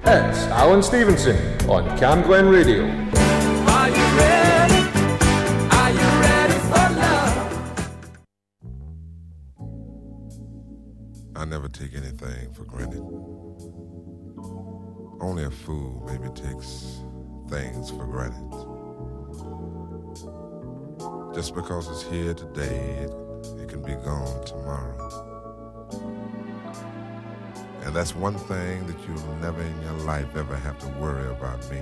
It's Alan Stevenson on Cam Glen Radio. Are you ready? Are you ready for love? I never take anything for granted. Only a fool maybe takes things for granted. Just because it's here today, it can be gone tomorrow. And that's one thing that you'll never in your life ever have to worry about me.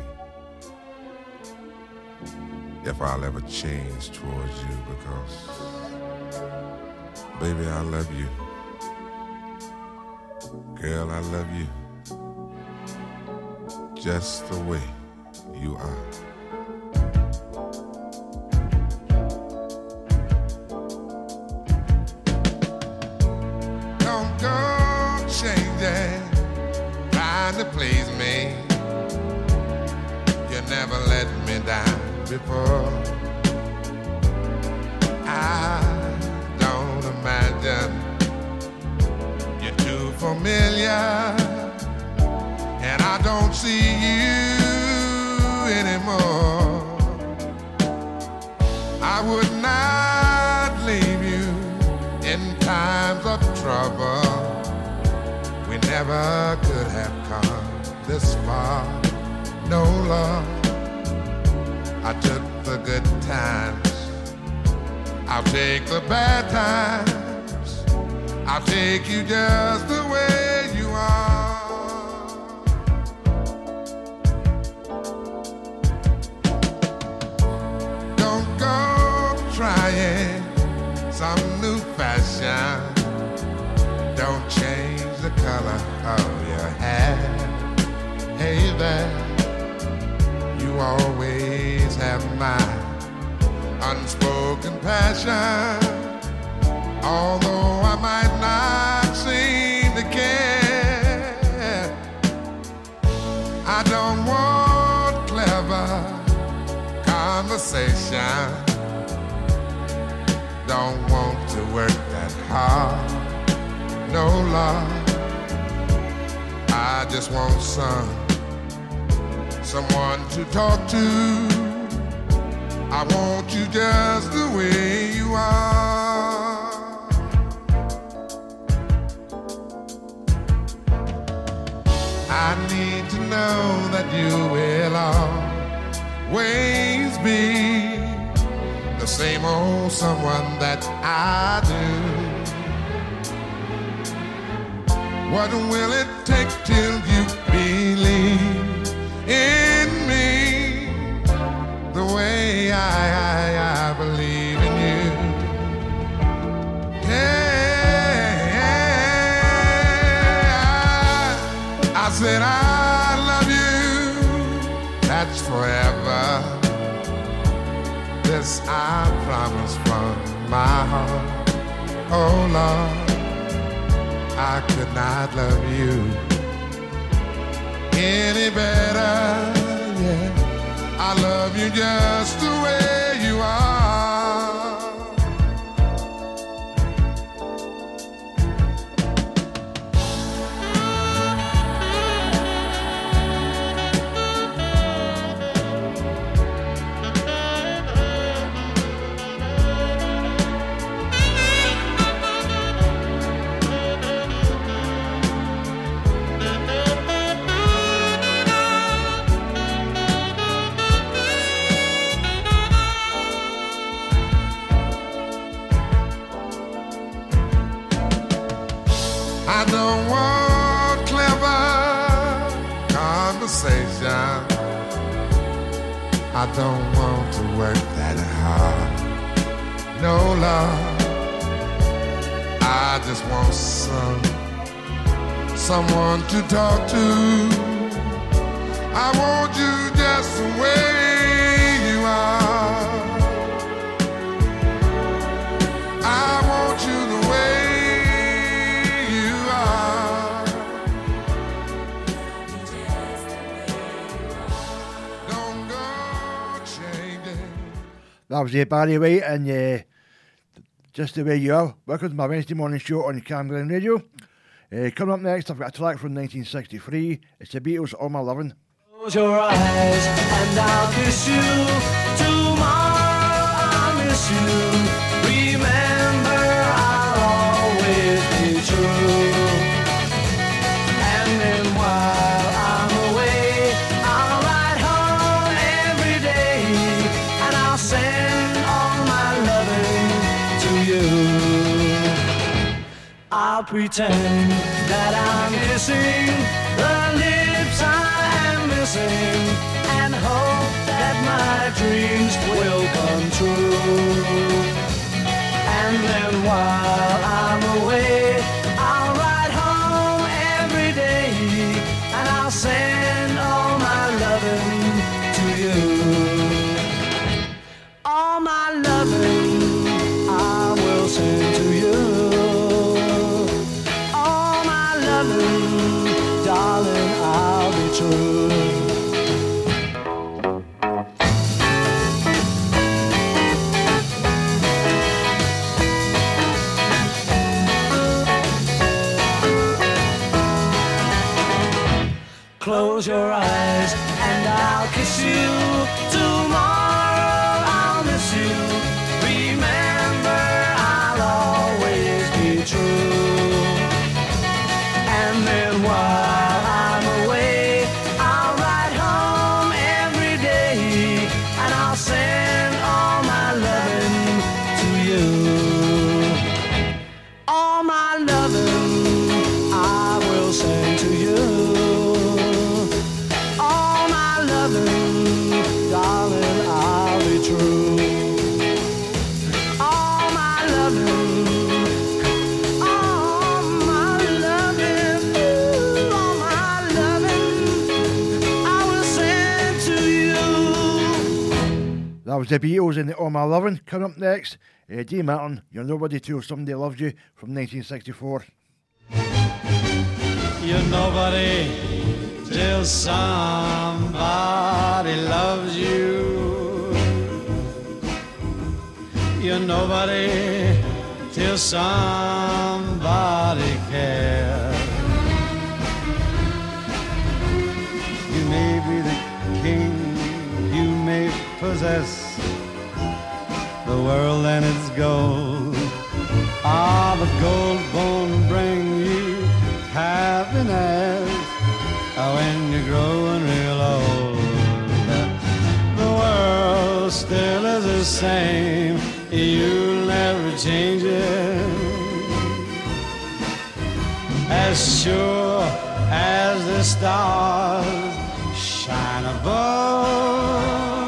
If I'll ever change towards you, because, baby, I love you. Girl, I love you. Just the way you are. Don't go changing, trying to please me. You never let me down before. I don't imagine you're too familiar, and I don't see you anymore. I would not leave you in times of trouble. We never could have come this far. No love, I took the good times, I'll take the bad times, I'll take you just the way you are. Don't go trying some new fashion. Don't change the color of your hair. Hey there, you always have my unspoken passion. Although I might not seem to care, I don't want clever conversation. Don't want to work that hard. No love, I just want someone to talk to. I want you just the way you are. I need to know that you will always be the same old someone that I do. What will it take till you believe in me the way I believe in you? Yeah, I said I love you, that's forever. This I promise from my heart. Oh Lord, I could not love you any better, yeah. I love you just the way you are. I don't want clever conversation. I don't want to work that hard. No love, I just want someone to talk to. I want you just the way you are. I want you the way you are. Don't go changing. That was Barry White and Just the Way You Are. Welcome to my Wednesday morning show on Cam Glen Radio. Coming up next, I've got a track from 1963. It's the Beatles, All My Lovin'. Close your eyes and I'll kiss you. Tomorrow I'll miss you. Remember, I'll always be true. And then while I'm away, I'll ride home every day, and I'll send all my loving to you. I'll pretend that I'm kissing the lips I am missing, and hope that my dreams will come true. And then while I'm away, I'll ride home every day, and I'll send all my loving to you. All my loving I will send to you. All my loving, darling, I'll be true. Close your eyes and I'll kiss you. Tomorrow I'll miss you. Remember, I'll always be true. And then while I'm away, I'll ride home every day, and I'll send all my loving to you. All my loving I will send to you. All my loving, darling, I'll be true. All my loving, all my loving, ooh, all my loving, I will send to you. That was the Beatles in the All My Lovin'. Coming up next, Dean Martin, You're Nobody Till Somebody Loves You from 1964. You're nobody till somebody loves you. You're nobody till somebody cares. You may be the king, you may possess the world and its gold. Ah, but gold won't bring you happiness when you're growing real old. The world still is the same, you'll never change it. As sure as the stars shine above,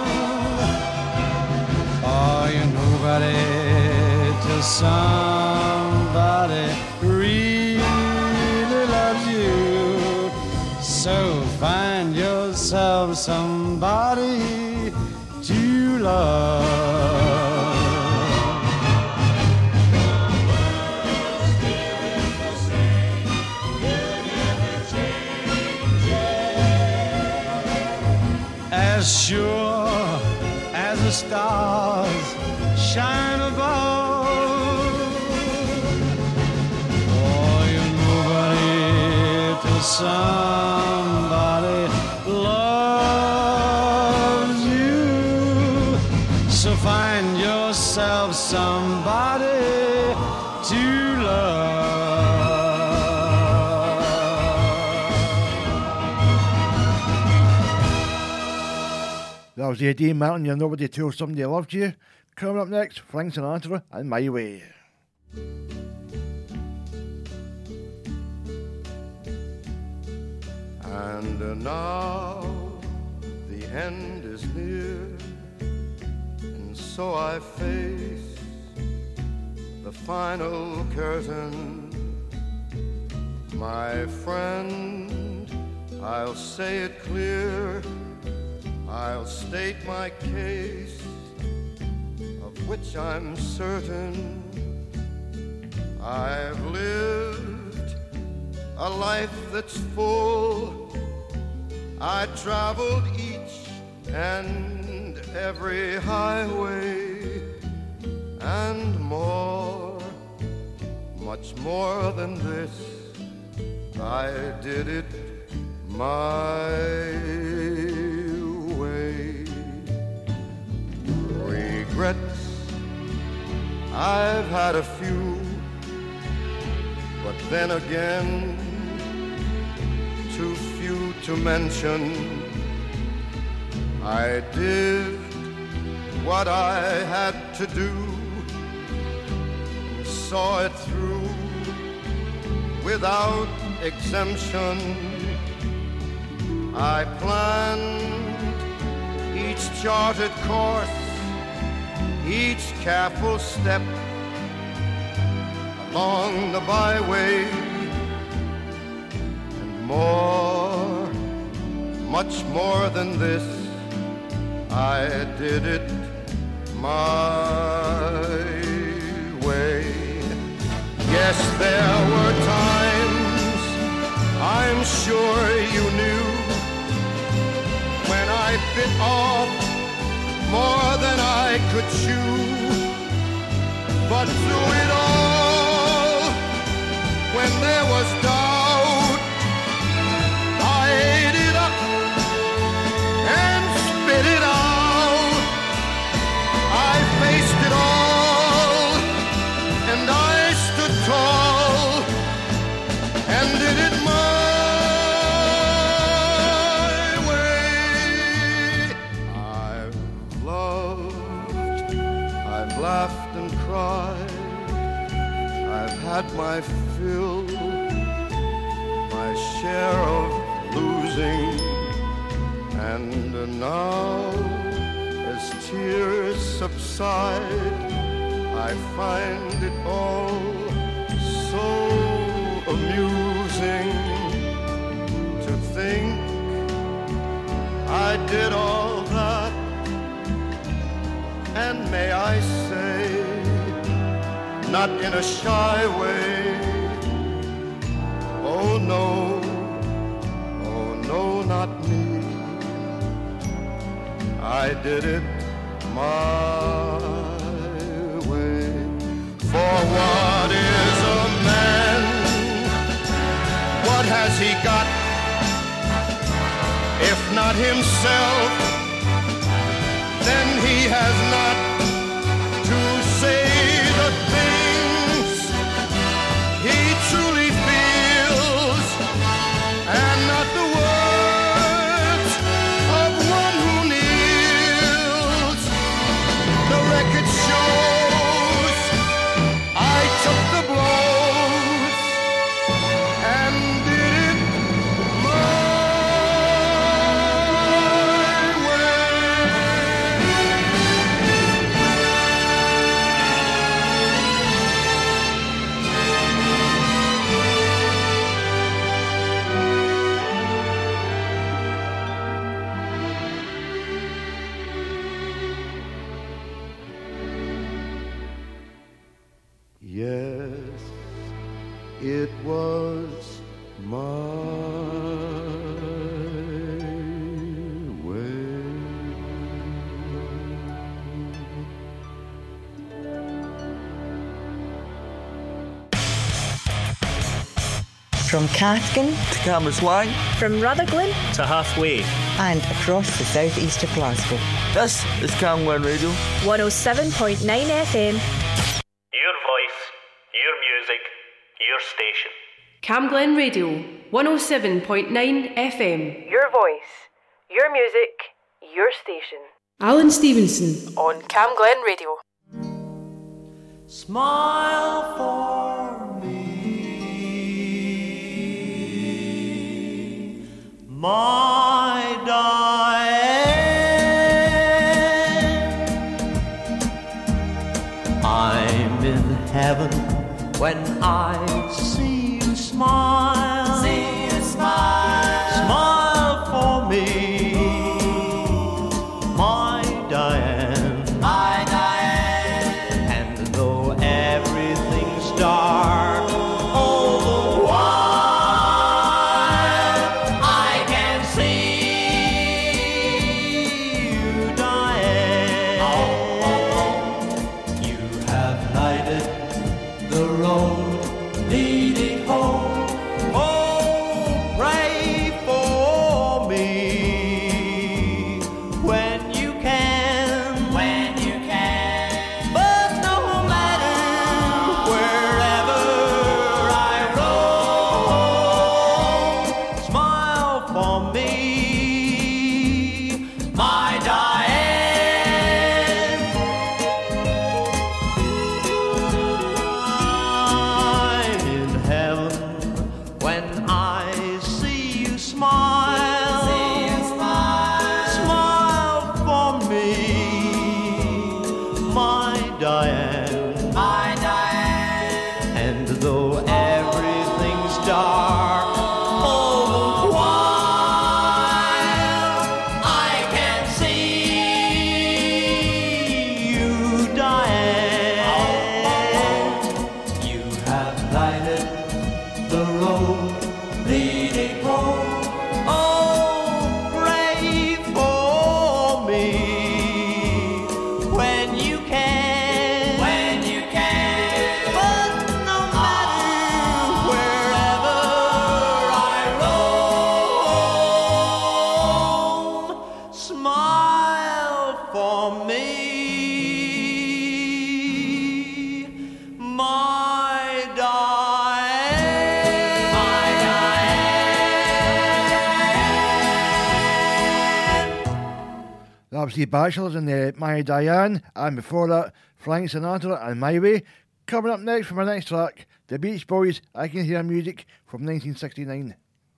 oh, you're nobody till somebody really loves you. So find yourself somebody to love. As sure as the stars shine above, oh, you're nobody till somebody loves you. So find yourself somebody to love. That was Dean Martin, You're Nobody Till Somebody Loves You. Coming up next, Frank Sinatra and My Way. And now the end is near, and so I face the final curtain. My friend, I'll say it clear, I'll state my case, of which I'm certain. I've lived a life that's full. I traveled each and every highway, and more, much more than this, I did it my way. Regrets, I've had a few, but then again, too few to mention. I did what I had to do, and saw it through without exemption. I planned each charted course, each careful step along the byway, and more, much more than this, I did it my way. Yes, there were times, I'm sure you knew, when I bit off more than I could chew. But through it all, when there was doubt, I ate it up and spit it out. I faced it all, and I stood tall, and did it my way. I've loved, I've laughed and cried, I've had my fill, my share of losing, and now, as tears subside, I find it all so amusing to think I did all that, and may I say, not in a shy way, oh no, not me. I did it my way. For what is a man? What has he got? If not himself, then he has not to say the things he truly feels, and not the words of one who kneels. The record shows I took the blows and did it my Yes, it was my way. From Cathkin to Cambuslang, from Rutherglen to Halfway, and across the southeast of Glasgow. This is Camglen Radio 107.9 FM. Your voice, your music, your station. Camglen Radio 107.9 FM. Your voice, your music, your station. Alan Stevenson on Camglen Radio. Smile for me, my Diane. I'm in heaven when I see you smile. See you smile. Smile for me, my Diane. My Diane. And though everything's dark all the while, I can see you, Diane. You have lighted the road leading was the Bachelors and the My Diane, and before that, Frank Sinatra and My Way. Coming up next from our next track, the Beach Boys, I Can Hear Music from 1969.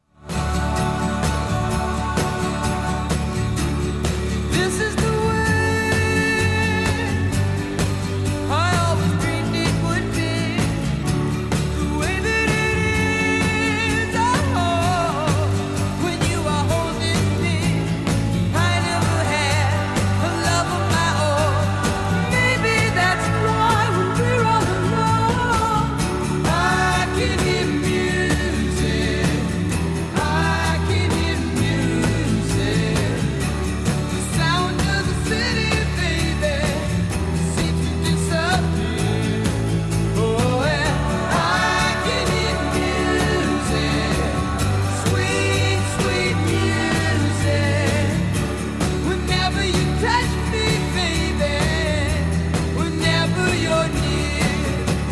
This is the way I always dreamed it would be, the way that it is. Oh, when you are holding me, I never had a love of my own. Maybe that's why when we're all alone, I can hear music. I can hear music. The sound of the city, baby, seems to disappear. Oh, and I can hear music, sweet, sweet music. Whenever you touch me, baby, whenever you're near,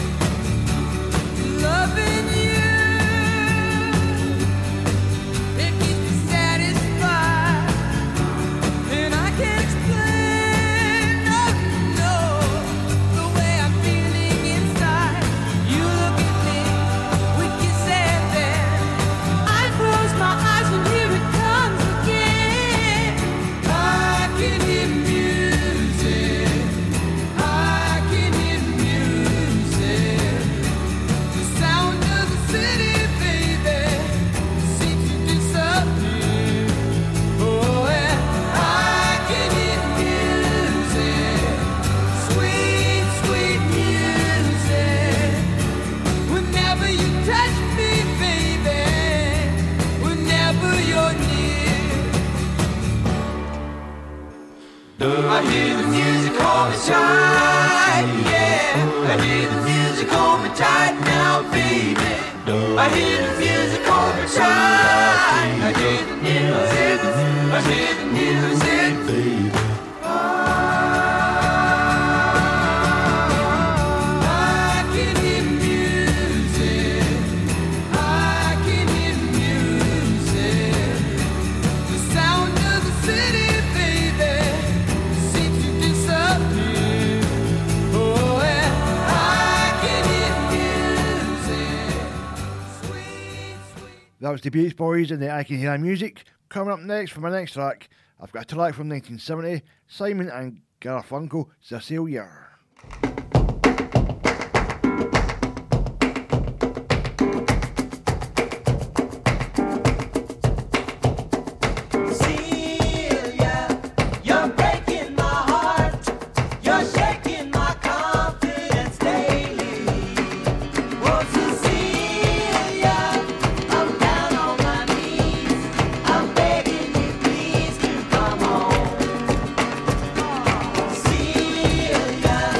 loving you, it keeps me satisfied. And I can't explain, no, the way I'm feeling inside. You look at me, we kiss and then I close my eyes and here it comes again. I can hear music. I can hear music. The sound of the city, baby, seems to disappear. Oh, and I can hear music, sweet, sweet music. Whenever you touch me, baby, whenever you're near. I hear the music hold me tight, yeah. I hear the music hold me tight now, baby. I hear the music hold me tight. I hear the music, I hear the music, baby. I can hear music. I can hear music. The sound of the city, baby, seems to disappear. Oh, and I can hear music. Sweet, sweet. That was the Beach Boys and the I Can Hear Music. Coming up next from our next track, I've got a track from 1970, Simon and Garfunkel, Cecilia. Celia, you're breaking my heart. You're shaking my confidence daily. Oh, Cecilia, I'm down on my knees. I'm begging you, please, to come home. Celia,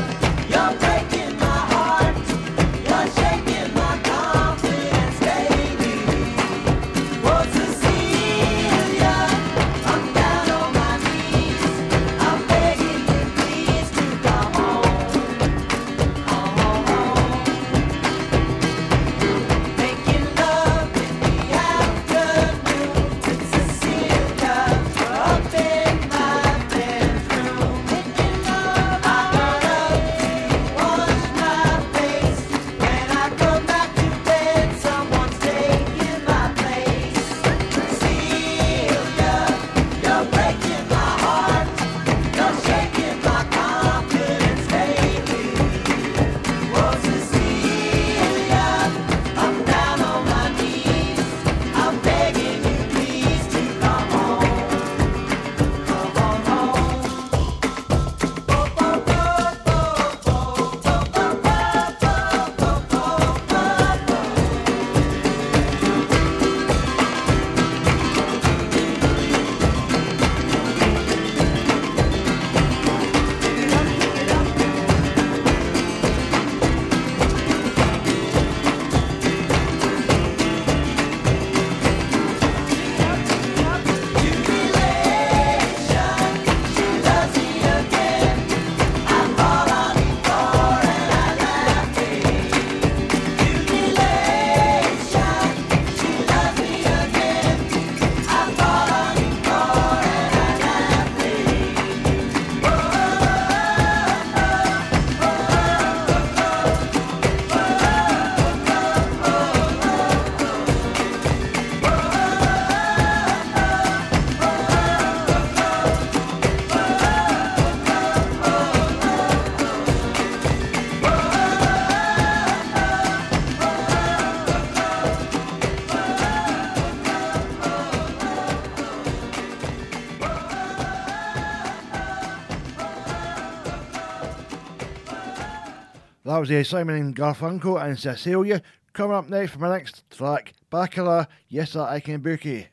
That was Simon and Garfunkel and Cecilia. Coming up next for my next track, Bacala, Yes That I Can Bookie.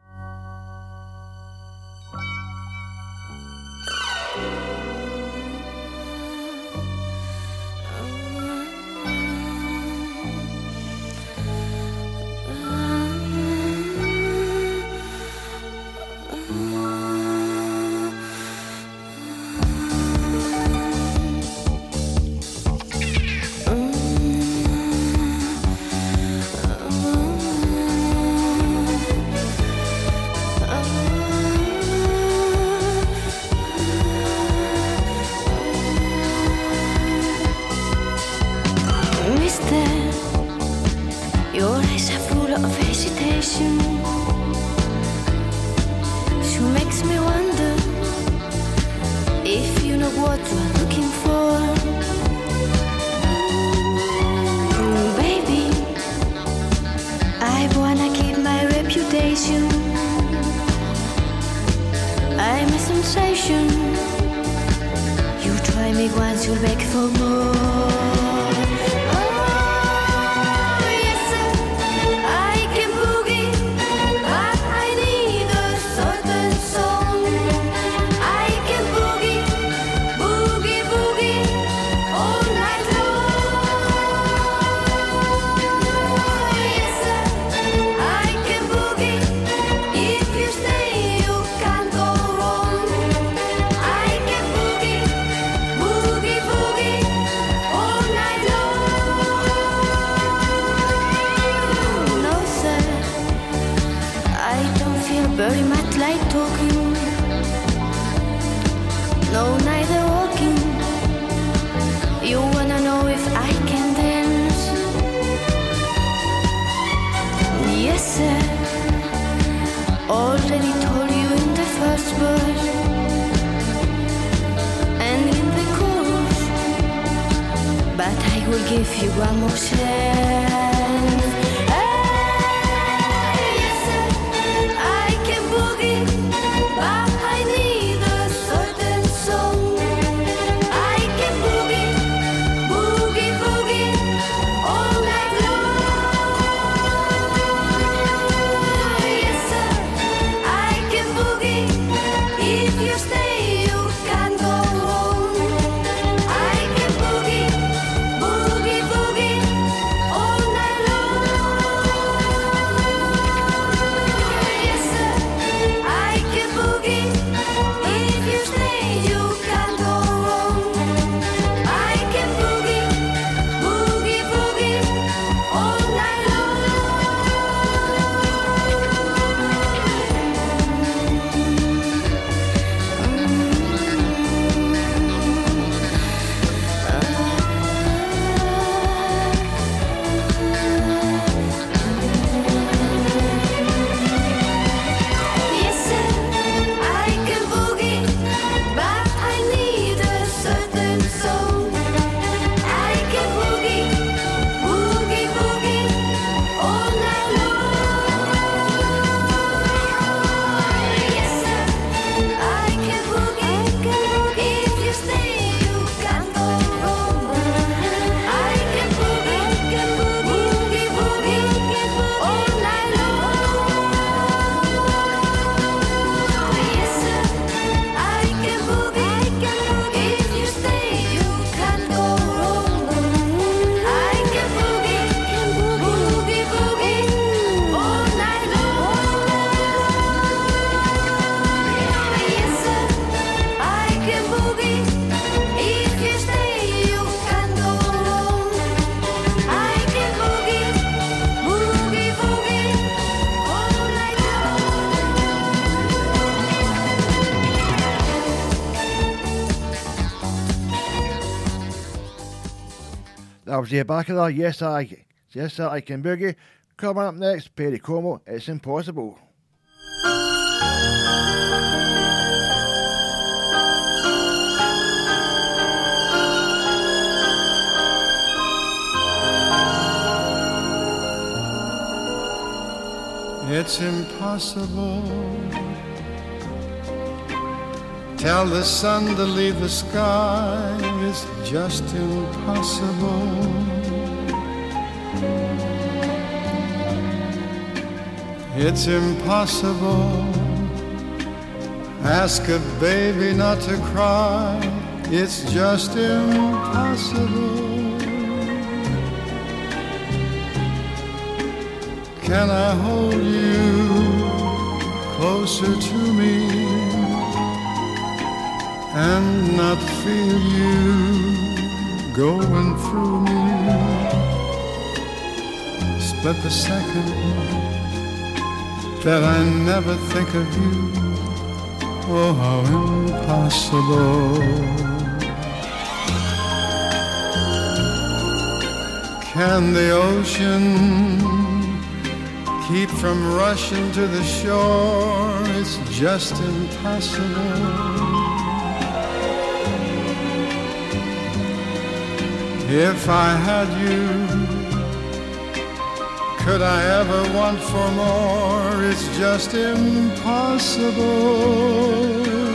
That was the Bacala, Yes That I Can Boogie. Coming up next, Perry Como, It's Impossible. It's impossible Tell the sun to leave the sky, it's just impossible. It's impossible. Ask a baby not to cry, it's just impossible. Can I hold you closer to me and not feel you going through me? Split the second that I never think of you. Oh, how impossible. Can the ocean keep from rushing to the shore? It's just impossible. If I had you, could I ever want for more? It's just impossible.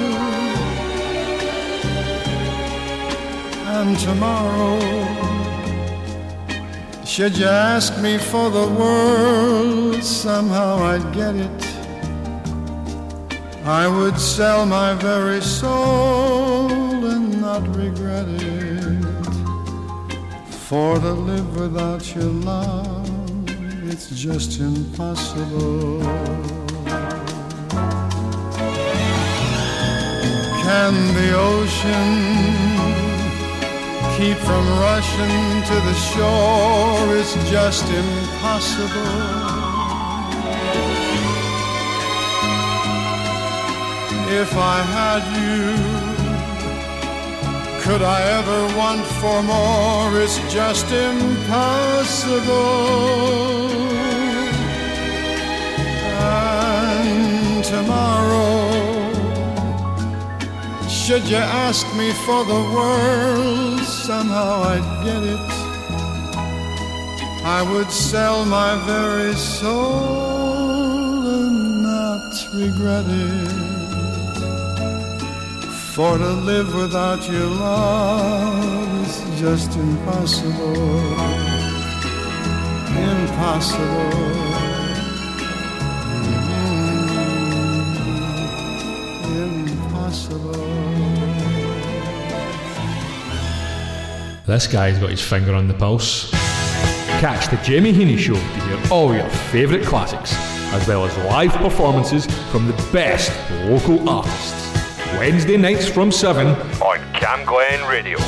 And tomorrow, should you ask me for the world, somehow I'd get it. I would sell my very soul and not regret it. For to live without your love, it's just impossible. Can the ocean keep from rushing to the shore? It's just impossible. If I had you, could I ever want for more? It's just impossible. And tomorrow, should you ask me for the world, somehow I'd get it. I would sell my very soul and not regret it. For to live without your love is just impossible. Impossible. Impossible. This guy's got his finger on the pulse. Catch the Jamie Heaney Show to hear all your favourite classics, as well as live performances from the best local artists. Wednesday nights from 7 on Cam Glen Radio.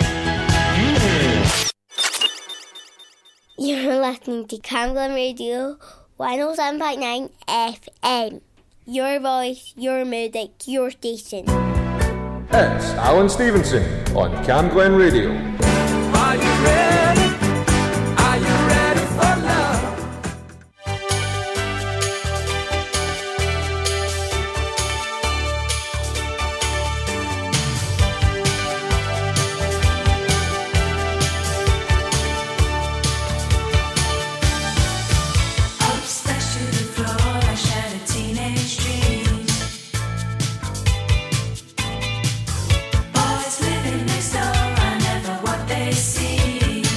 You're listening to Cam Glen Radio 107.9 FM. Your voice, your music, your station. It's Alan Stevenson on Cam Glen Radio. Are you ready? Are you ready for love? See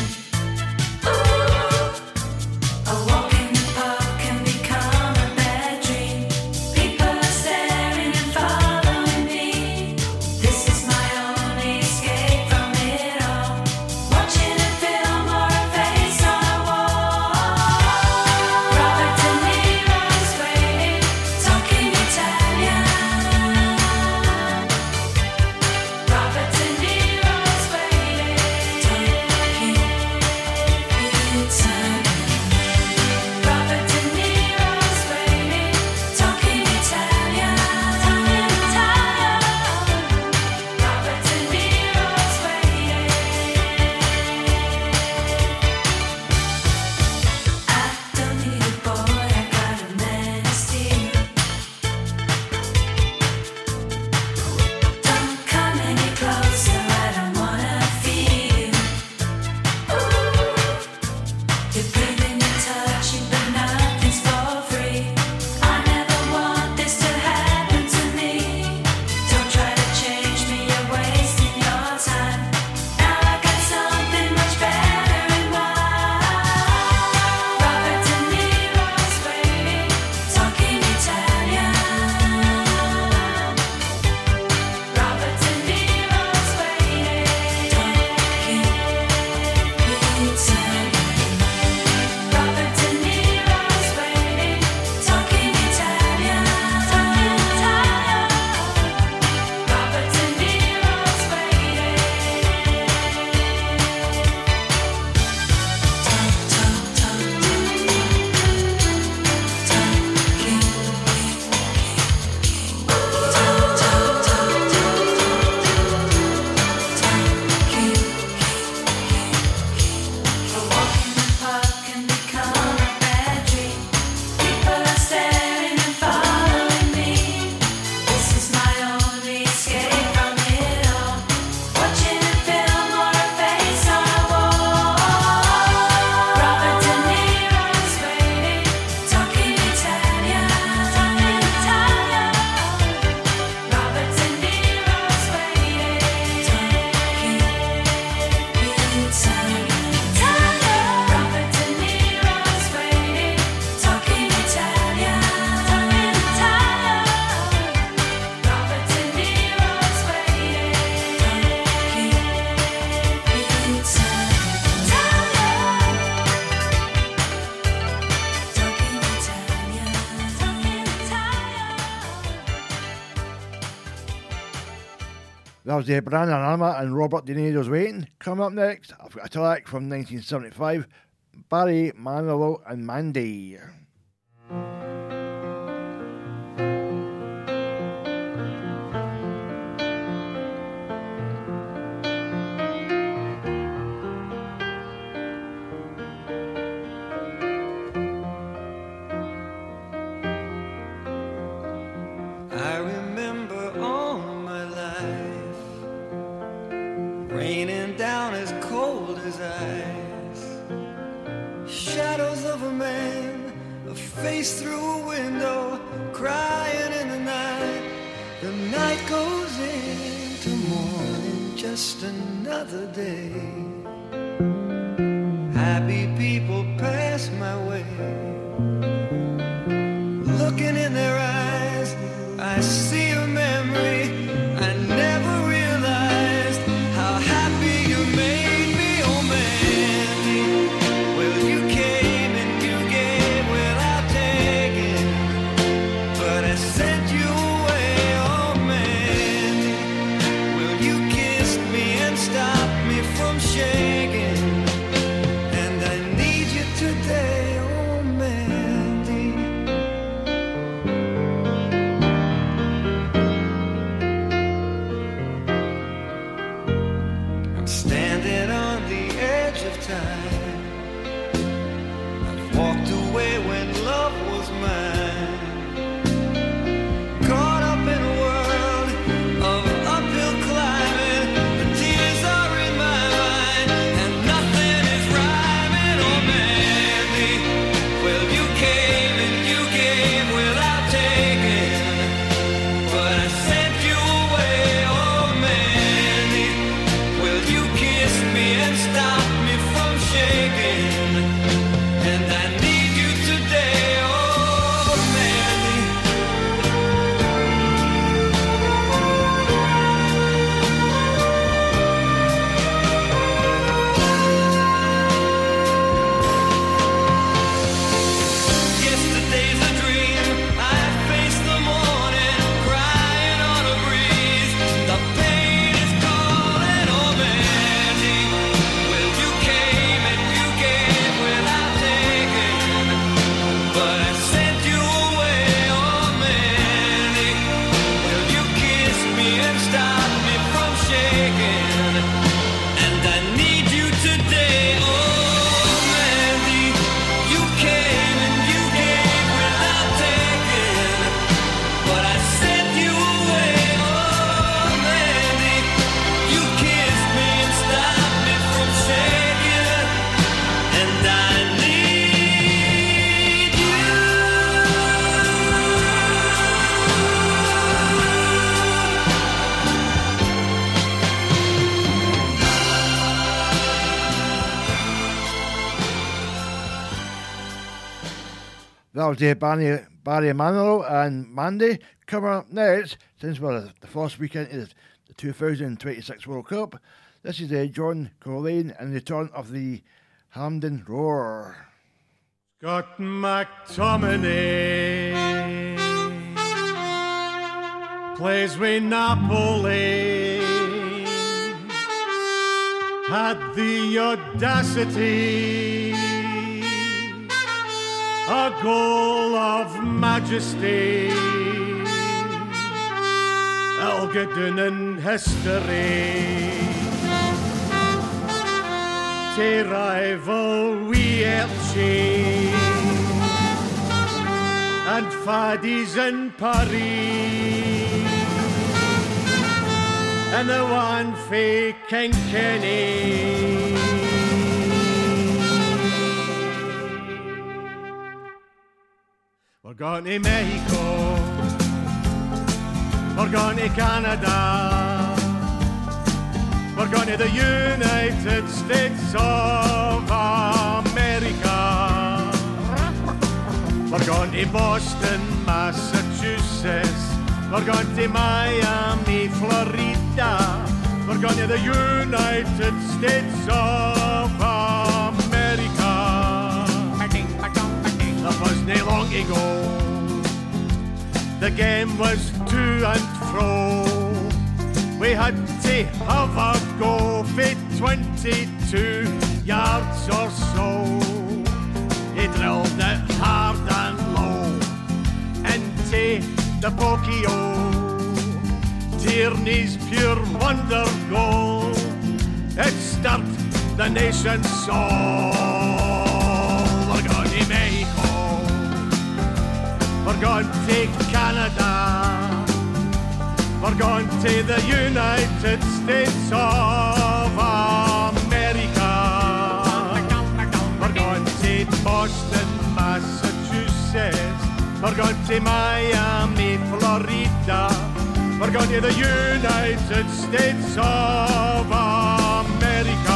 That was Brandon Alma and Robert De Niro's Waiting. Coming up next, I've got a track from 1975, Barry Manilow and Mandy. I remember all my life raining down as cold as ice, shadows of a man, a face through a window, crying in the night. The night goes into morning, just another day. Happy people pass my way, looking in their eyes, I see a memory. I never realized how happy you made me, oh Mandy. Well, you came and you gave without taking, but I sent you away, oh Mandy. Well, you kissed me and stopped me from shaking, and I need you today, oh Mandy. Standing on the edge of time, I've walked away when love was mine, caught up in a world of uphill climbing. The tears are in my mind and nothing is rhyming, oh Mandy. Well, you came and you gave without taking, but I sent you away, oh Mandy. Well, you kissed me and stopped me from shaking, and I need you today, oh Mandy. Yesterday's a dream, I face the morning, crying on a breeze. The pain is calling, oh Mandy. Well, you came and you gave without taking, but I sent you away, oh Mandy. Well, you kissed me and stopped me from shaking, and I need you today, oh Mandy. You came and you gave without taking, but I sent you away, oh Mandy. You kissed me and stopped me from shaking, and I need you. That was Barry Manilow and Mandy. Coming up next, since we're at the first weekend is the 2026 World Cup, this is John Colleen and the return of the Hampden Roar. Scott McTominay plays with Napoli, had the audacity, a goal of majesty, it'll get done in history. To rival we Elche and Fadis in Paris, and the one for King Kenny. We're going to Mexico, we're going to Canada, we're going to the United States of America. We're going to Boston, Massachusetts. We're going to Miami, Florida. We're going to the United States of America. That wasn't long ago. The game was to and fro. We had to have a go for 22 yards or so. He drilled it hard and low into the pokey-o. Tierney's pure wonder goal, it stirred the nation's soul. We're going to Mexico, we're going to Canada, we're going to the United States of America. We're going to Boston, Massachusetts, we're going to Miami, Florida. We're going to the United States of America.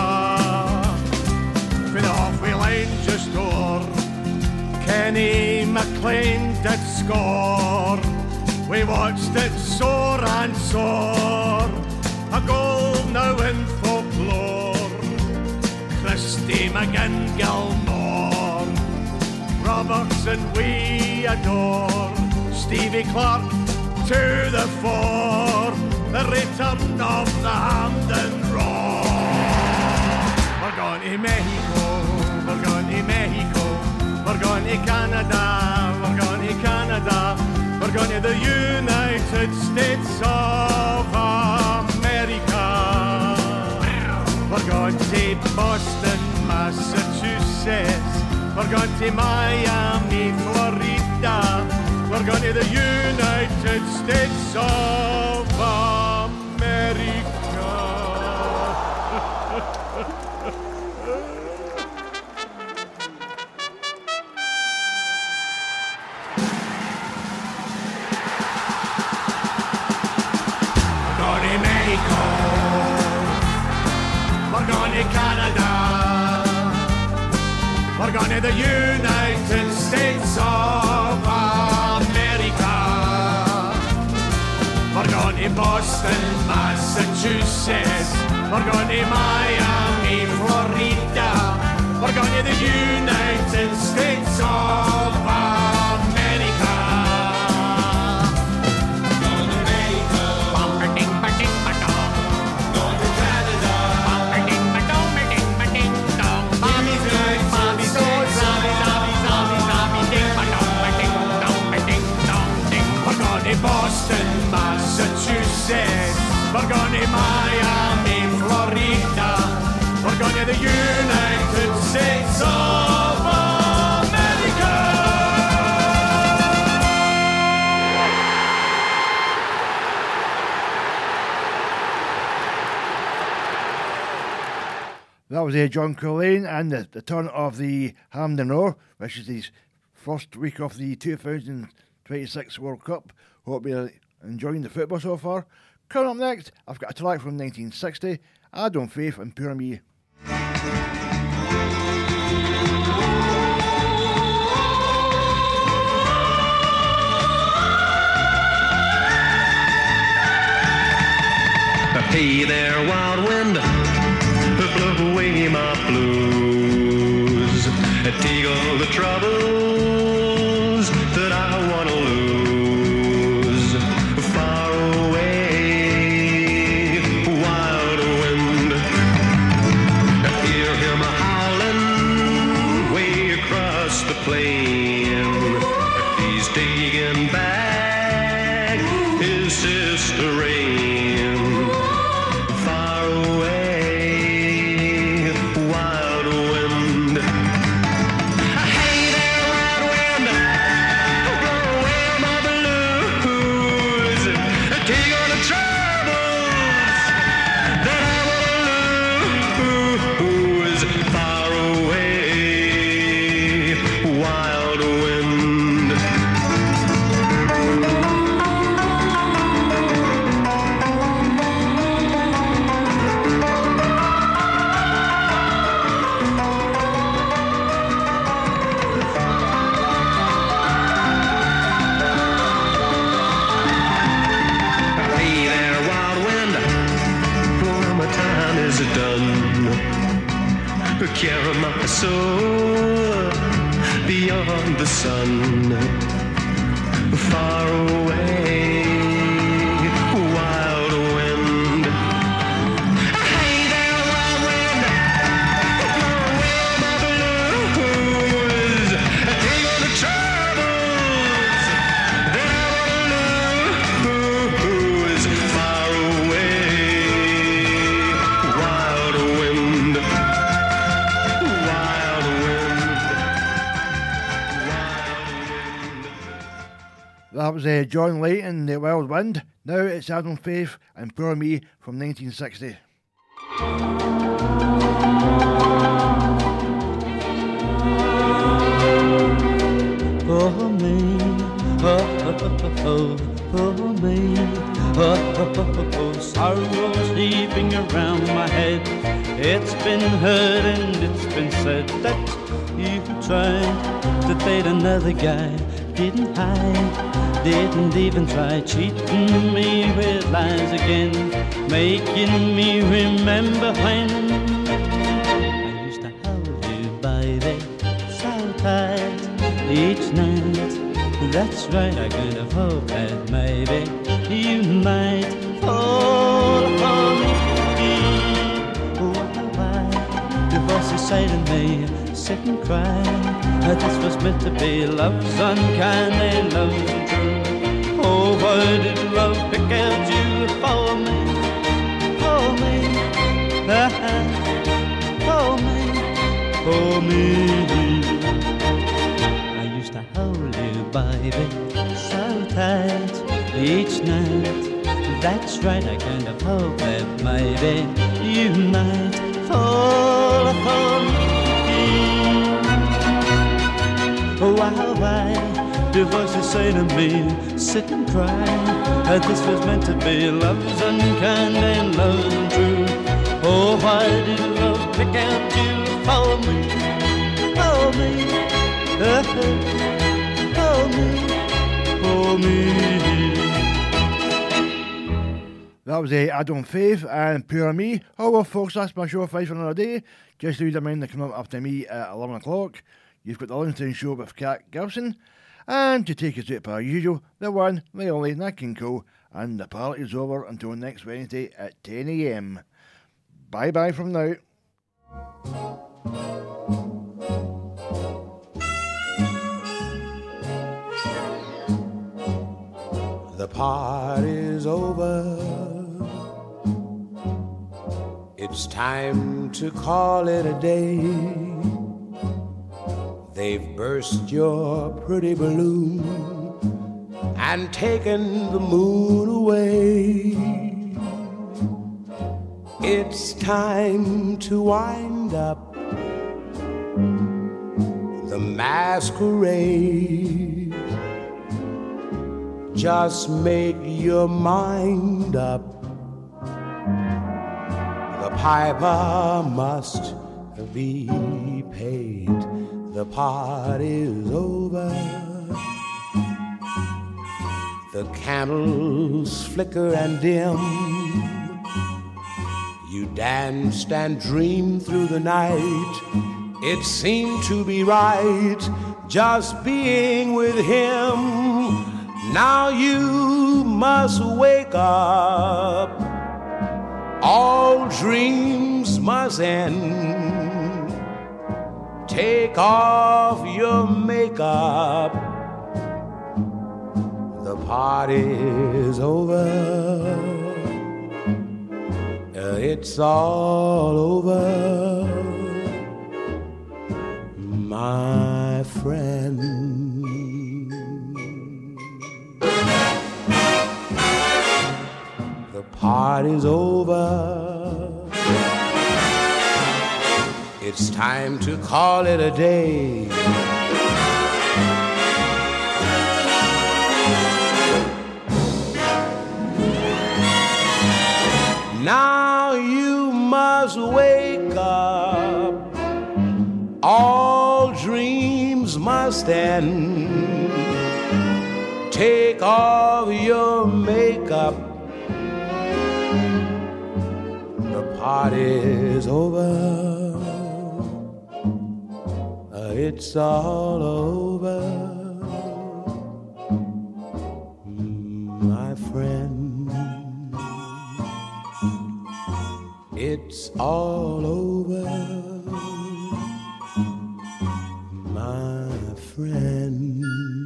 For the halfway line just o'er, Kenny McLean did score. We watched it soar and soar, a goal now in folklore. Christy McGinn Gilmore, Robertson we adore. Stevie Clark to the fore, the return of the Hampden Roar. We're going to Mexico, we're going to Mexico, we're going to Canada, we're going to Canada, we're going to the United States of America. We're going to Boston, Massachusetts, we're going to Miami, Florida. We're going to the United States of America. We're going to Mexico. We're going to Canada. We're going to the United States of America. We're going to Boston, Massachusetts. We're going to Miami, Florida. We're going to the United States of America. Going to Mexico. Going to Canada. Boston, Massachusetts. We're going to Miami, Florida. We're going to the United States of America. That was John Colleen and the turn of the Hampden Roar, which is his first week of the 2026 World Cup. Hope you're enjoying the football so far. Coming up next, I've got a track from 1960, Adam Faith and Poor Me. Hey there, wild wind, blow away my blues. Take all the troubles that I want to lose. Far away, wild wind. Hear him howling way across the plain. He's taking back his sister Rain. Carry my soul beyond the sun, far away, wild wind. That was John Layton, The Wild Wind. Now it's Adam Faith and Poor Me from 1960. Poor me, poor me, sorrow sleeping around my head. It's been heard and it's been said that you tried to date another guy. Didn't hide, didn't even try, cheating me with lies again, making me remember when I used to hold you, baby, so tight each night. That's right, I could have hoped that maybe you might fall for me. Why do voices say to me, sit and cry, this was meant to be, love's unkind and love's untrue. Oh, why did love pick out you for me, for me, for me, for me. I used to hold you, baby, so tight each night. That's right, I kind of hope that maybe you might fall for me. Why do voices say to me, sit and cry, this was meant to be, love's unkind and love's untrue. Oh, why did love pick out you for me, for me, for me? That was Adam Faith and Poor Me. Oh well folks, that's my show for another day. Just leave them in to come up after me at 11 o'clock. You've got the Lunchtime Show with Cat Gibson. And to take us out per usual, the one, the only, Nat King Cole. And the party's over until next Wednesday at 10 a.m. Bye bye from now. The party's over. It's time to call it a day. They've burst your pretty balloon and taken the moon away. It's time to wind up the masquerade. Just make your mind up. The piper must be paid. The party's over. The candles flicker and dim. You danced and dreamed through the night. It seemed to be right just being with him. Now you must wake up. All dreams must end. Take off your makeup. The party's over. It's all over, my friend. The party's over. It's time to call it a day. Now you must wake up. All dreams must end. Take off your makeup. The party's over. It's all over, my friend. It's all over, my friend.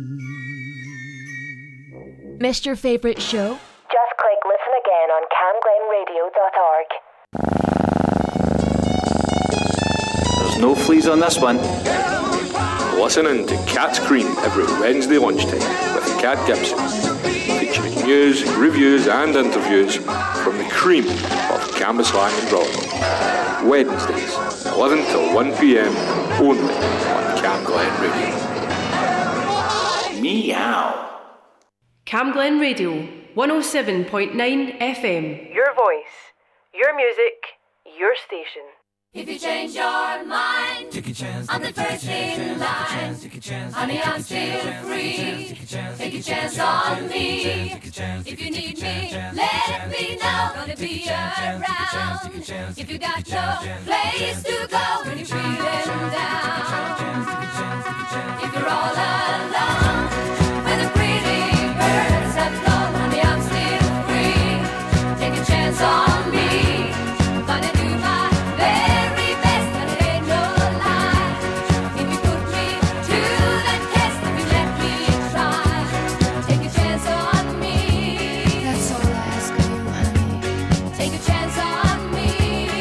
Missed your favourite show? Just click listen again on camglenradio.org. There's no fleas on this one. Listening to Cat's Cream every Wednesday lunchtime with Cat Gibson, featuring news, reviews and interviews from the cream of Cambuslang and Broadway. Wednesdays, 11 till 1 p.m, only on Cam Glen Radio. Meow. Cam Glen Radio, 107.9 FM. Your voice, your music, your station. If you change your mind, take a chance. I'm the first in line. Honey, I'm still free. Take a chance on me. If you need me, let me know. Gonna be around. If you got no place to go when you're feeling down. If you're all alone, when the pretty birds have flown, honey, I'm still free. Take a chance on me. Gonna do my very best, and it ain't no lie. If you put me to the test, if you let me try, take a chance on me. That's all I ask of you, honey. Take a chance on me.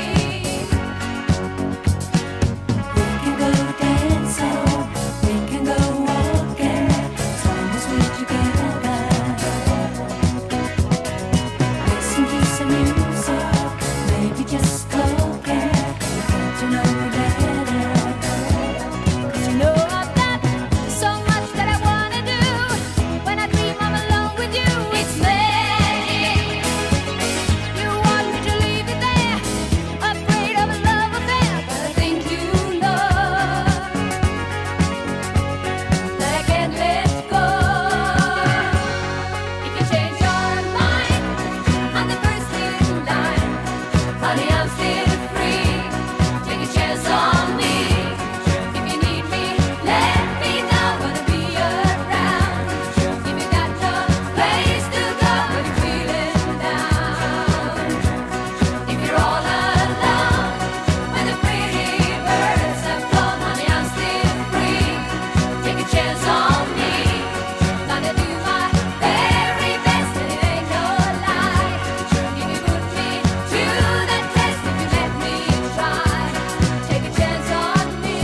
We can go dancing, we can go walking, as long as we're together. Listen to some music, maybe just talking. To know you better. 'Cause you know I've got so much that I wanna do. When I dream I'm alone with you, it's magic. You want me to leave it there, afraid of a love affair, but I think you know that I can't let go. If you change your mind, I'm the first in line. Honey, I'm still free. Take a chance on me. If you need me, let me know. Gonna be around. If you got no place to go when you're feeling down. If you're all alone, when the pretty birds have flown, honey, I'm still free. Take a chance on me. Gonna do my very best, and it ain't no lie. If you put me to the test, if you let me try, take a chance on me.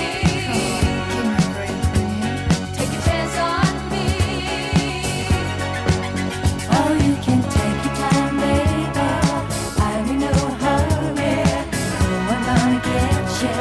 Take a chance on me. Oh, you can take your time, baby. I'm in no hurry. Oh, I'm gonna get you.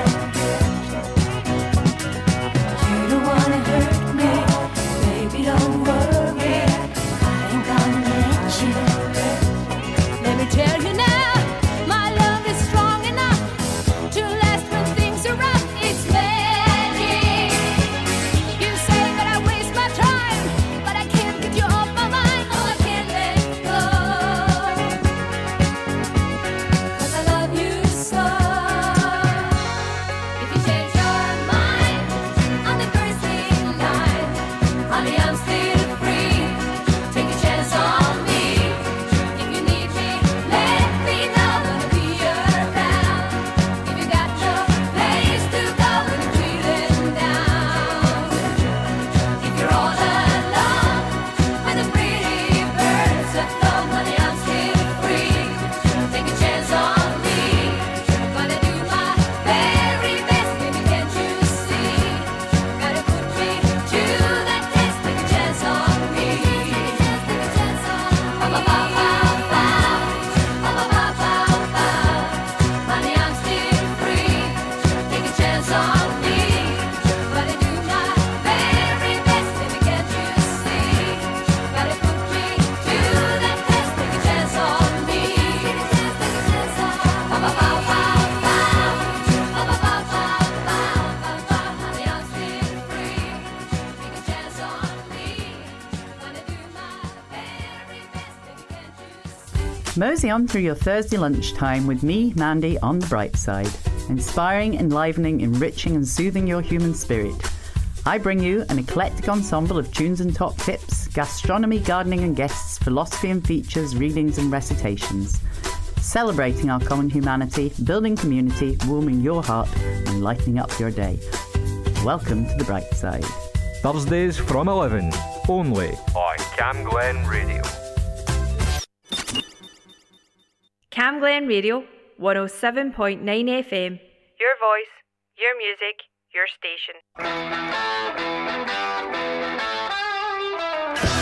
You don't wanna hurt me, baby, don't worry. I ain't gonna let you. Let me tell you now, my love is strong enough to last when things are rough. It's magic. You say that I waste my time, but I can't get you off my mind. Oh, I can't let go. 'Cause I love you so. If you change your mind, I'm the first in line. Honey, I'm still free. Take a chance on me. If you need me, let me know. Gonna be around. If you got no place to go when you're feeling down. If you're all alone, when the pretty birds have flown, honey, I'm still free. Take a chance on me. Gonna do my very best, baby, can't you see? Gotta put me to the test. Take a chance on me. Take a chance on me. Honey, I'm still free. Take a chance on me. Gonna do my very best, baby, can't you see? Gotta put me to the test. Take a chance on me. Honey, I'm still free. Take a chance on me. Gonna do my very best, baby, can't you see? Mosey on through your Thursday lunchtime with me, Mandy, on the bright side. Inspiring, enlivening, enriching and soothing your human spirit. I bring you an eclectic ensemble of tunes and top tips, gastronomy, gardening and guests, philosophy and features, readings and recitations. Celebrating our common humanity, building community, warming your heart and lightening up your day. Welcome to the bright side. Thursdays from 11, only on Cam Glen Radio. Cam Glen Radio, 107.9 FM. Your voice, your music, your station.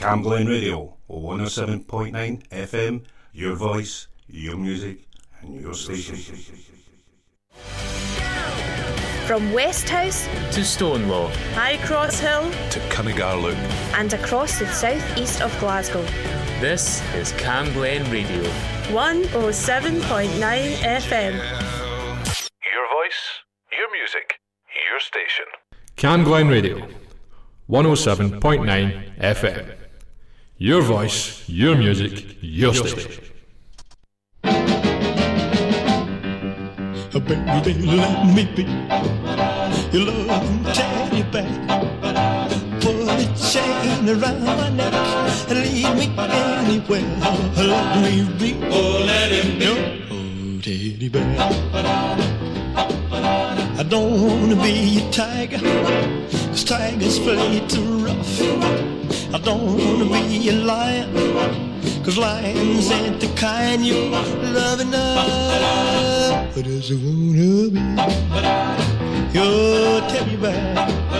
Cam Glen Radio, 107.9 FM, your voice, your music, and your station. From Westhouse to Stonelaw, High Cross Hill to Cunningarlook, and across the south-east of Glasgow. This is Cam Glen Radio, 107.9 FM. Your voice, your music, your station. Cam Glen Radio, 107.9 FM. Your voice, your music, your station. Baby, let me be your loving teddy bear. Put a chain around my neck and lead me anywhere. Let me be, oh, let him be your teddy bear. I don't wanna be a tiger, 'cause tigers play too rough. I don't wanna be a lion, 'cause lions ain't the kind you love enough. I just wanna be your teddy bear.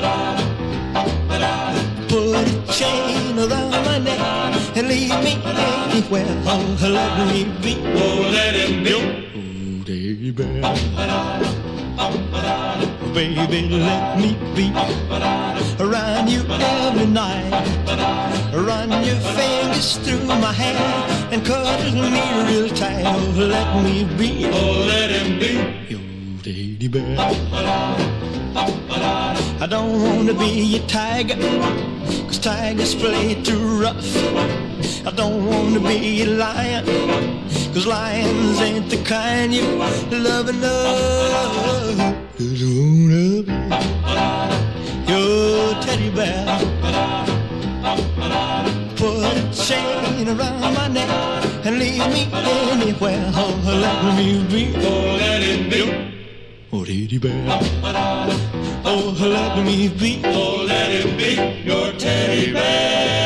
Put a chain around my neck and lead me anywhere. Oh, let me be, oh, let him be your teddy bear. Baby, let me be around you every night. Run your fingers through my hair and cuddle me real tight. Oh, let me be, oh, let him be your teddy bear. I don't wanna be a tiger, 'cause tigers play too rough. I don't wanna be a lion, 'cause lions ain't the kind you love enough. Just wanna be your teddy bear. Put a chain around my neck and leave me anywhere. Oh, let me be, oh, let it be your teddy bear. Oh, let me be, oh, let it be your teddy bear.